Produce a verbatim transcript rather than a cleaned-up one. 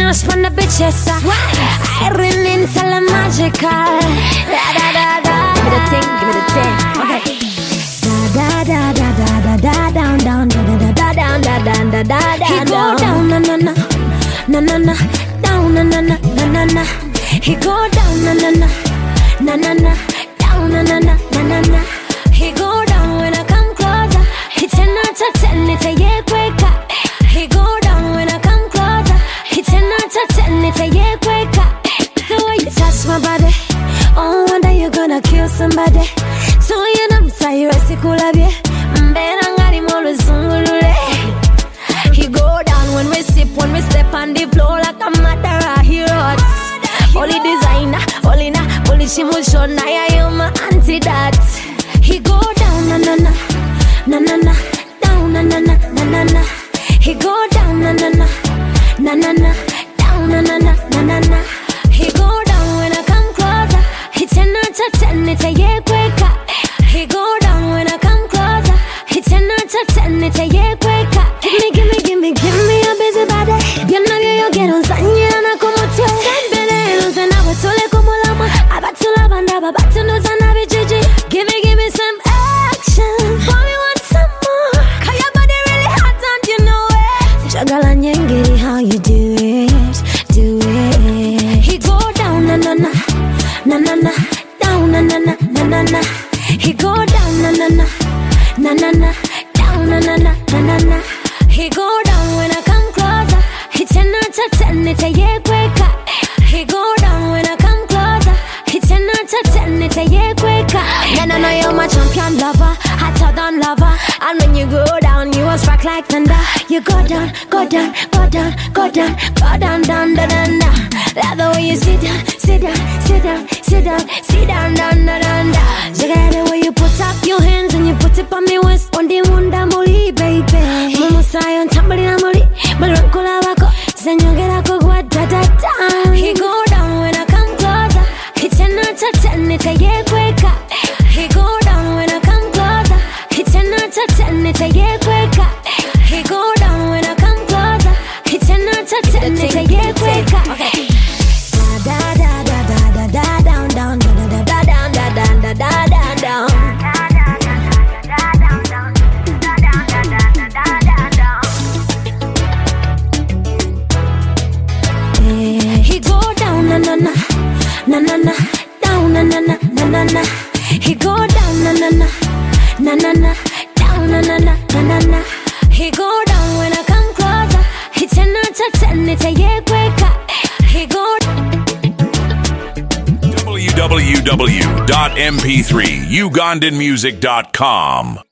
Venus from the bitches. Irene into la magical. Da da da da. Give me the thing, give me the thing. Okay. Da da da da da da down down da da da down da da da da da. He go down na na na na na na down na na na na na. He go down na na na na na na down na na na na na. He go down when I come closer. He ten out of ten, it's a yeah quicker. He go down when I come closer. He ten out of ten, it's a yeah quicker. The way you touch my body, oh, one day you're gonna kill somebody. So you know, say you're a sikula bie. Mberangari molo zungulule. He go down when we sip, when we step on the floor like a Madara heroes. Only designer, only na, only shimushona, I am my antidote. He go down, na na na, na na na, down, na na na, na na na. He go down, na na na, na na na, down, na na na, na na na. He go down when I come closer. He ten out of ten, it's a yeah quicker. He go down when I come closer. He ten out of ten, it's a yeah quicker. Give me, give me, give me, give me a busy body. You know you get on Sanyana como tú. Sembele, no na watole como lama. Abatula banda, babatu no na bijiji. Give me, give me some action. Boy, we want some more. Cause your body really hot and you know it. Jagala nyengiri, how you do it, do it. He go down, na na na, na na na, down, na na na, na na na. He go down, na na na, na na na, down, na na na, na na na. He go down when I come closer. He ten out of ten, it's a yeah quicker. He go down when I come closer. He ten out of ten, it's a yeah quicker. Then I know you're my champion lover, hotter than lava. And when you go down, you will spark like thunder. You go down, go down, go down, go down, go down, down, down, down, down. Love the way you sit down, sit down, sit down, sit down, sit down, down, down, down, down. Jigga the way you put up your hands and you put it on me waist. On the munda moli, baby. Momo sayon tambali na moli, balrankula wako. Senyongera kogwa da da da. He go down when I come closer. He ten out of ten, it's a yeah quicker. He go down when I come closer. He ten out of ten, it's a yeah quicker. He go down when I come closer. He ten out of ten, it's a yeah quicker. Okay. Da da da da da da down down da da da down da da da da da down. He go down na na na na na na down na na na na na na. He go down na na na na na na down na na na na na na. He go down when I come closer. He ten out of ten, it's a yeah quicker. He go w w w dot m p three ugandan music dot com